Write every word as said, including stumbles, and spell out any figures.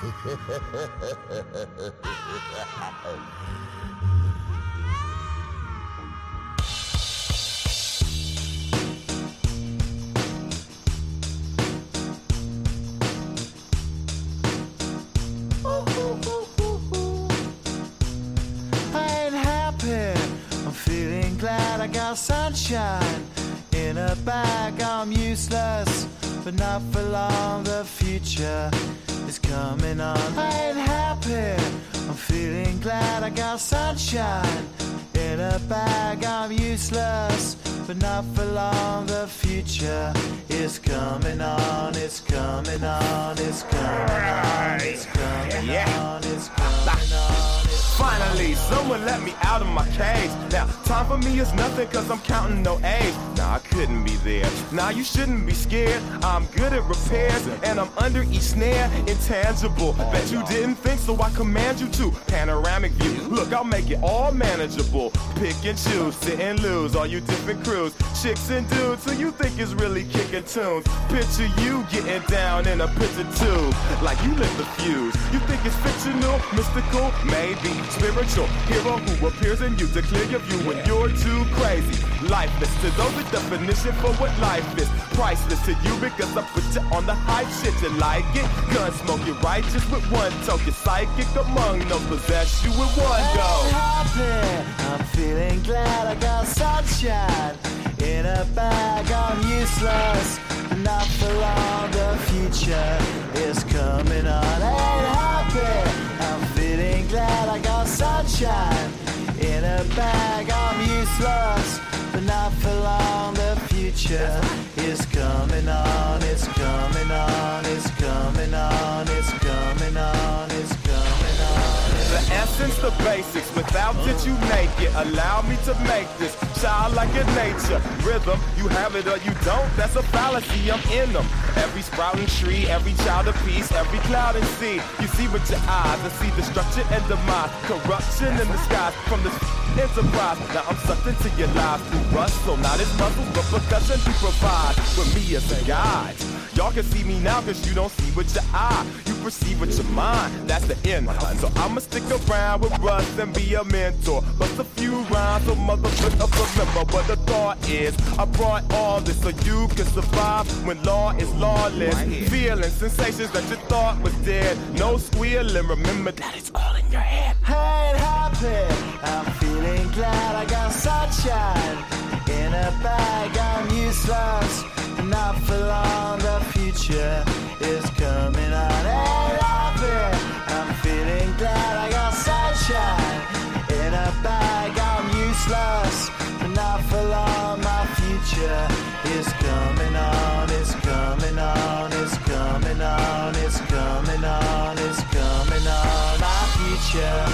I got sunshine in a bag. I'm useless, but not for long. The future is coming on. I ain't happy. I'm feeling glad. I got sunshine in a bag. I'm useless, but not for long. The future is coming on. It's coming on. It's coming on. It's coming on. It's coming on. Finally, someone let me out of my cage. Now, time for me is nothing cause I'm counting no age. Nah, I couldn't be there. Nah, you shouldn't be scared. I'm good at repairs and I'm under each snare. Intangible. Bet you didn't think, so I command you to. Panoramic view. Look, I'll make it all manageable. Pick and choose, sit and lose. All you different crews, chicks and dudes who you think is really kicking tunes. Picture you getting down in a picture tube, like you lit the fuse. You think it's fictional, mystical, maybe. Spiritual hero who appears in you to clear your view when you're too crazy. Lifeless to those, the definition for what life is. Priceless to you because I put you on the hype shit. You like it? Gun smoke, you're righteous with one toke. You're psychic among no possess you with one go. I'm happy, I'm feeling glad. I got sunshine in a bag. I'm useless, but not for long. The future is coming on. Ain't happy, I'm feeling glad. I got sunshine in a bag. I'm useless, but not for long. The future is coming on. It's coming on. It's coming on. It's coming on. It's coming on. The essence, the basics, without it you make it. Allow me to make this childlike in nature. Rhythm, you have it or you don't, that's a fallacy, I'm in them. Every sprouting tree, every child of peace, every cloud and sea. You see with your eyes and see destruction and demise. Corruption in the skies from this enterprise. Now I'm sucked into your lives through rust, so not as muscles, but percussion to provide with me as a guide. Y'all can see me now cause you don't see with your eye. You perceive with your mind, that's the end. So I'ma stick around with Russ and be a mentor. Bust a few rhymes so motherfuckers remember what the thought is. I brought all this so you can survive when law is lawless. Feeling sensations that you thought was dead. No squealing, remember that it's all in your head. I ain't happy, I'm feeling glad. I got sunshine in a bag. I'm useless, not for long. The future is coming on. Ain't happy, I'm feeling glad. I got sunshine in a bag. I'm useless, but not for long. My future is coming on. It's coming on. It's coming on. It's coming on. It's coming on. My future